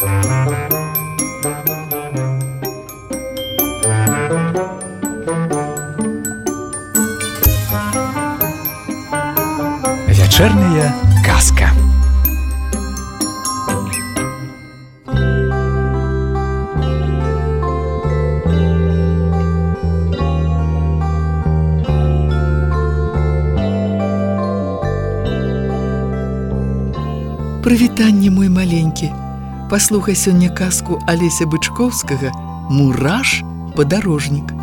Вечерняя казка. Прывітанне, мой маленькі. Паслухай сёння казку Алеся Бычковскага «Мураш-падарожнік».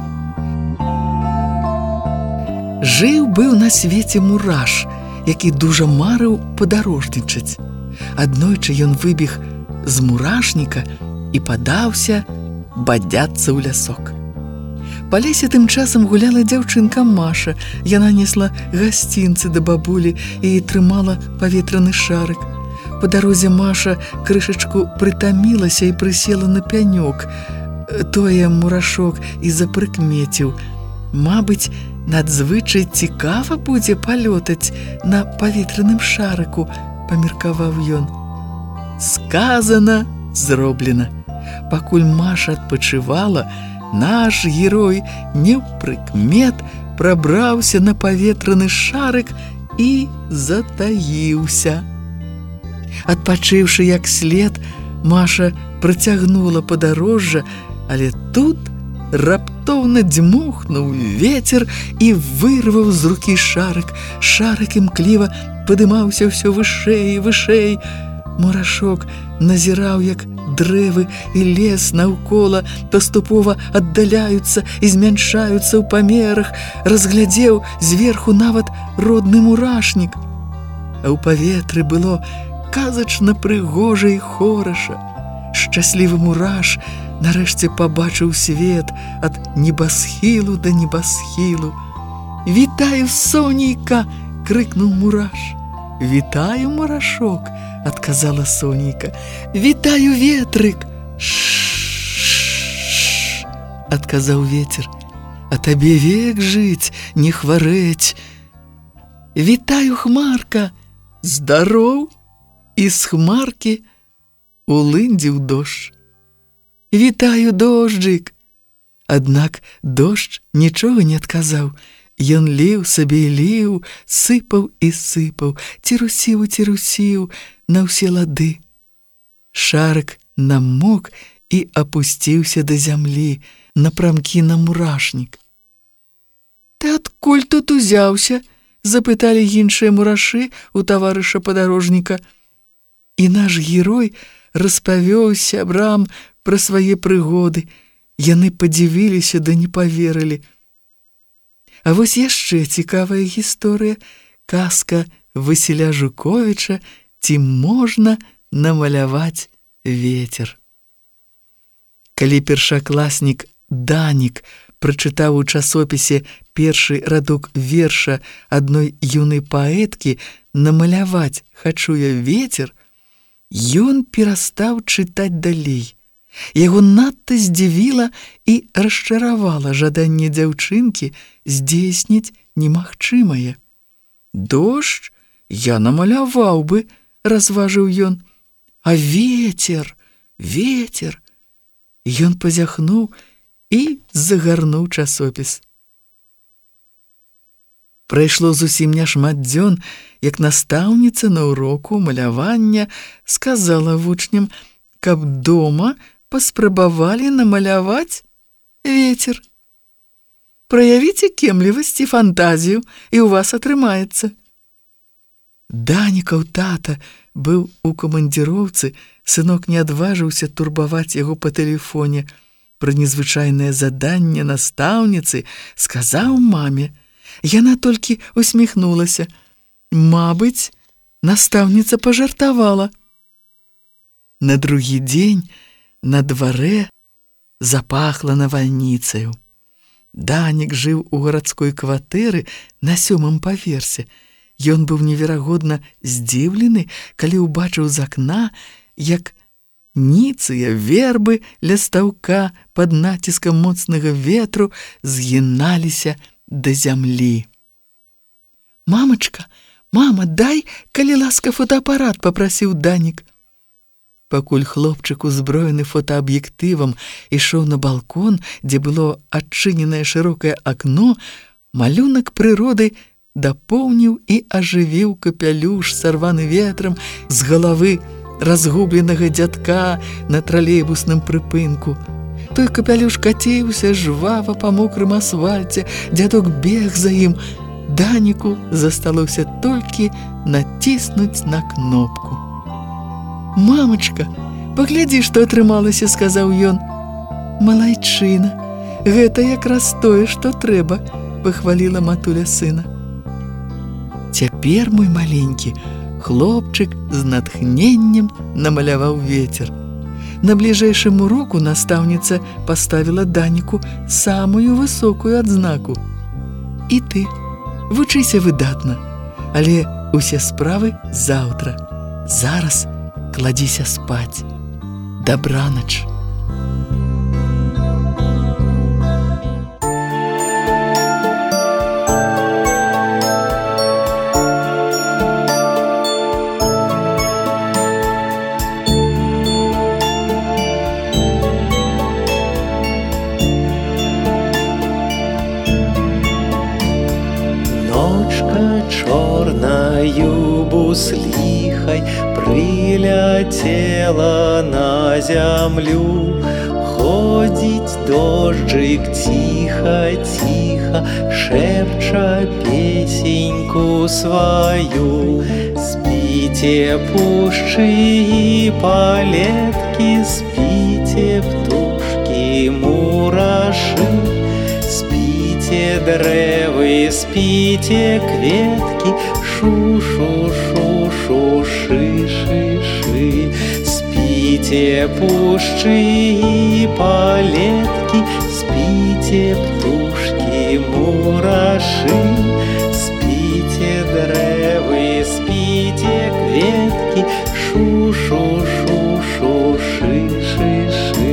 Жыў-быў на свеце мураш, які дужа марыў падарожнічаць. Аднойчы ён выбег з мурашніка і падаўся бадзяцца ў лясок. Па лесе тым часам гуляла дзяўчынка Маша. Яна несла гасцінцы да бабулі і трымала паветраны шарык. Па дарозе Маша крышачку прытамілася і прысела на пянёк. Тое мурашок і запрыкмеціў. Мабыць, надзвычай цікава будзе палётаць на паветраным шарыку, памеркаваў ён. Сказана, зроблена. Пакуль Маша адпачывала, наш герой неўпрыкмет прабраўся на паветраны шарык і затаіўся. Адпачыўшы як след, Маша працягнула падарожжа, але тут раптоўна дзьмухнуў вецер і вырваў з рукі шарык. Шарык імкліва падымаўся ўсё вышэй і вышэй. Мурашок назіраў, як дрэвы і лес наўкола паступова аддаляюцца і змяншаюцца ў памерах, разглядзеў зверху нават родны мурашнік. А ў паветры было казачна прыгожа і хораша. Шчаслівы мураш нарэшце пабачыў свет ад небасхілу да небасхілу. «Вітаю, сонейка!» – крыкнуў мураш. «Вітаю, мурашок!» – адказала сонейка. «Вітаю, ветрык!» «Ш-ш-ш!» – адказаў ветер. «А табе век жыць, не хварэць!» «Вітаю, хмарка!» «Здароў!» І з хмаркі улындзіў дождж. «Вітаю, дожджык!» Аднак дождж нічога не адказаў. Ён ліў сабе і ліў, сыпаў і сыпаў, цірусіў і цірусіў на ўсе лады. Шарык намок і апусціўся да зямлі, напрамкі на мурашнік. «Ты адкуль тут узяўся?» – запыталі іншыя мурашы у таварыша падарожніка. І наш герой распавёў сябрам пра свае прыгоды. Яны падзівіліся да не паверылі. А вось яшчэ цікавая гісторыя. Казка Васіля Жуковіча «Ці можна намаляваць ветер». Калі першакласнік Данік прачытаў у часопісе першы радок верша адной юнай паэткі «Намаляваць хачу я ветер», ён перастаў чытаць далей. Яго надта здзівіла і расчаравала жаданне дзяўчынкі здзейсніць немагчымае. «Дождж я намаляваў бы», – разважыў ён. «А ветер, ветер!» Ён пазяхнуў і загарнуў часопіс. Прайшло зусім няшмат дзён, як настаўніца на ўроку малявання сказала вучням, каб дома паспрабавалі намаляваць ветер. «Праявіце кемлівасць і фантазію, і ў вас атрымаецца». Данікаў тата быў у камандзіроўцы, сынок не адважыўся турбаваць яго па тэлефоне. Пра незвычайнае заданне настаўніцы сказаў маме. Яна толькі усміхнулася. Мабыць, настаўніца пажартавала. На другі дзень на дварэ запахла навальніцаю. Данік жыў у гарадской кватэры на 7-м паверсе. Ён быў неверагодна здзіўлены, калі ўбачыў з акна, як ніцыя вербы ля стаўка пад націскам моцнага ветру згіналіся да зямлі. «Мамачка, мама, дай, калі ласка, фотоапарат», – папрасіў Данік. Пакуль хлопчык, узброены фотааб'ектывам, ішоў на балкон, дзе было адчыненае шырокае акно, малюнак прыроды дапоўніў і ажывіў капялюш, сарваны ветрам з галавы разгубленага дзядка на тралейбусным прыпынку. Той капялюш каціўся жвава па мокрым асфальце, дзядок бег за ім. Даніку засталося толькі націснуць на кнопку. «Мамачка, паглядзі, што атрымалася», – сказаў ён. «Малайчына, гэта якраз тое, што трэба», – пахваліла матуля сына. Цяпер, мой маленькі, хлопчык з натхненнем намаляваў вецер. На бліжэйшым уроку настаўніца паставіла Даніку самую высокую адзнаку. «І ты, вучыся выдатна, але усе справы заўтра. Зараз кладзіся спаць. Дабранач». Чорнаю бусліхай прыляцела на зямлю. Ходзіць дожджык ціха-ціха, шэпча песеньку сваю. Спіце пушчы і палеткі, спіце птушкі мурашы. Спіце дрэвы, спіце кветкі, шу-шу-шу-шу, ши-ши-ши. Спіце пушчы і палеткі, спіце птушкі мурашы. Спіце дрэвы, спіце кветкі, шу-шу-шу-шу, ши-ши-ши.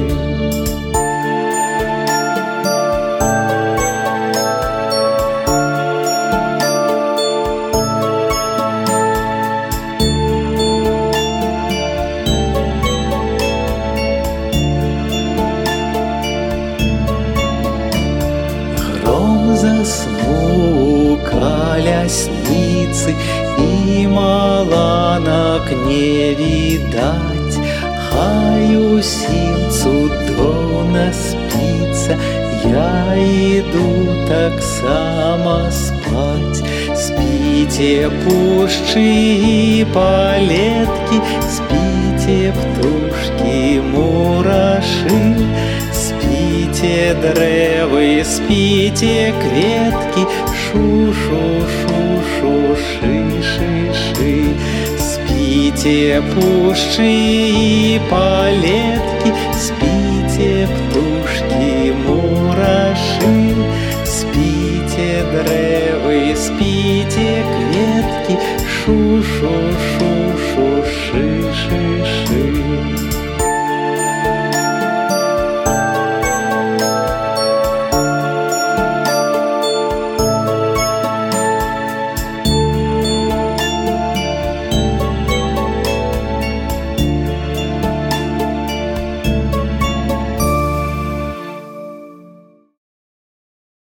Заснуў калясніцы і маланак не відаць. Хай усім цудоўна спіцца, я іду таксама спаць. Спіце пушчы і палеткі, спіце птушкі мурашы. Спіце дрэвы, спіце кветкі, шу-шу-шу-шу, ши-ши-ши. Спіце пушчы і палеткі, спіце птушкі мурашы. Спіце дрэвы, спіце кветкі, шу-шу-шу.